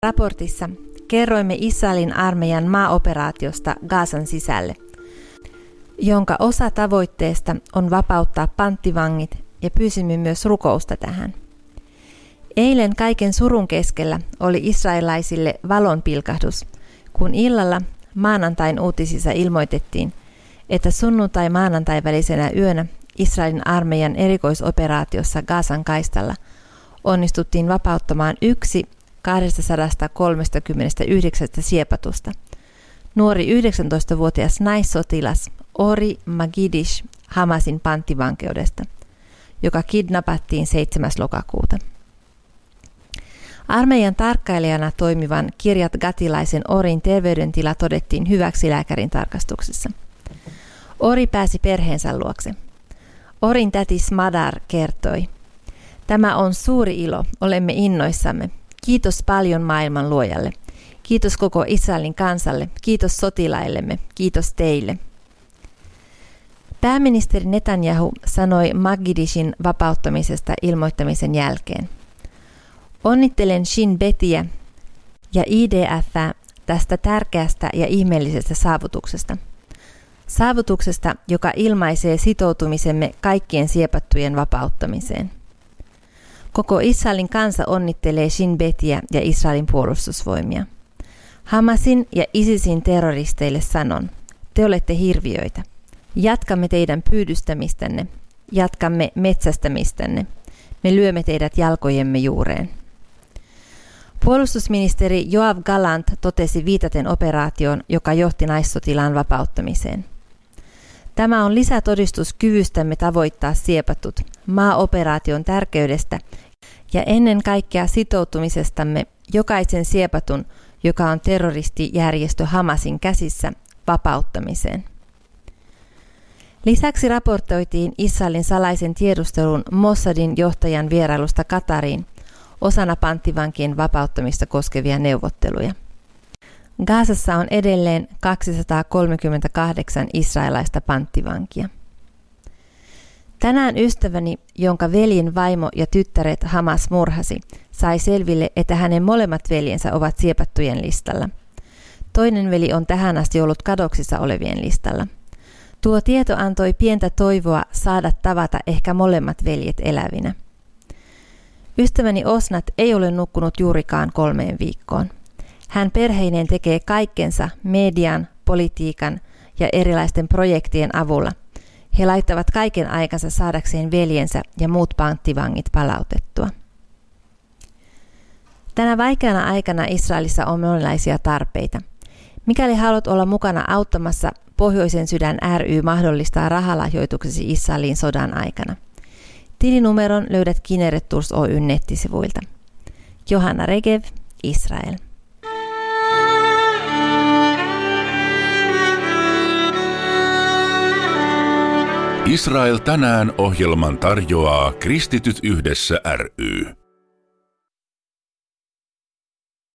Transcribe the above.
Raportissa kerroimme Israelin armeijan maaoperaatiosta Gazan sisälle, jonka osa tavoitteesta on vapauttaa panttivangit, ja pyysimme myös rukousta tähän. Eilen kaiken surun keskellä oli israelaisille valonpilkahdus, kun illalla maanantain uutisissa ilmoitettiin, että sunnuntai-maanantai välisenä yönä Israelin armeijan erikoisoperaatiossa Gazan kaistalla onnistuttiin vapauttamaan 1 239 siepatusta. Nuori 19-vuotias naissotilas Ori Magidish Hamasin panttivankeudesta, joka kidnappattiin 7. lokakuuta. Armeijan tarkkailijana toimivan Kiryat Gatilaisen Orin terveydentila todettiin hyväksi lääkärin tarkastuksessa. Ori pääsi perheensä luokse. Orin täti Smadar kertoi: "Tämä on suuri ilo, olemme innoissamme. Kiitos paljon maailman luojalle. Kiitos koko Israelin kansalle. Kiitos sotilaillemme. Kiitos teille." Pääministeri Netanyahu sanoi Magidishin vapauttamisesta ilmoittamisen jälkeen: "Onnittelen Shin Betiä ja IDF:ää tästä tärkeästä ja ihmeellisestä saavutuksesta. Saavutuksesta, joka ilmaisee sitoutumisemme kaikkien siepattujen vapauttamiseen. Koko Israelin kansa onnittelee Shin Betiä ja Israelin puolustusvoimia. Hamasin ja ISISin terroristeille sanon: te olette hirviöitä. Jatkamme teidän pyydystämistänne. Jatkamme metsästämistänne. Me lyömme teidät jalkojemme juureen." Puolustusministeri Yoav Gallant totesi viitaten operaatioon, joka johti naissotilaan vapauttamiseen: "Tämä on lisätodistus kyvystämme tavoittaa siepatut, maaoperaation tärkeydestä ja ennen kaikkea sitoutumisestamme jokaisen siepatun, joka on terroristijärjestö Hamasin käsissä, vapauttamiseen." Lisäksi raportoitiin Israelin salaisen tiedustelun Mossadin johtajan vierailusta Katariin osana panttivankien vapauttamista koskevia neuvotteluja. Gazassa on edelleen 238 israelaista panttivankia. Tänään ystäväni, jonka veljen vaimo ja tyttäret Hamas murhasi, sai selville, että hänen molemmat veljensä ovat siepattujen listalla. Toinen veli on tähän asti ollut kadoksissa olevien listalla. Tuo tieto antoi pientä toivoa saada tavata ehkä molemmat veljet elävinä. Ystäväni Osnat ei ole nukkunut juurikaan 3 viikkoon. Hän perheineen tekee kaikkensa median, politiikan ja erilaisten projektien avulla. He laittavat kaiken aikansa saadakseen veljensä ja muut panttivangit palautettua. Tänä vaikeana aikana Israelissa on monenlaisia tarpeita. Mikäli haluat olla mukana auttamassa, Pohjoisen sydän ry mahdollistaa rahalahjoituksesi Israelin sodan aikana. Tilinumeron löydät Kinneret Tours Oyn nettisivuilta. Johanna Regev, Israel. Israel tänään -ohjelman tarjoaa Kristityt yhdessä ry.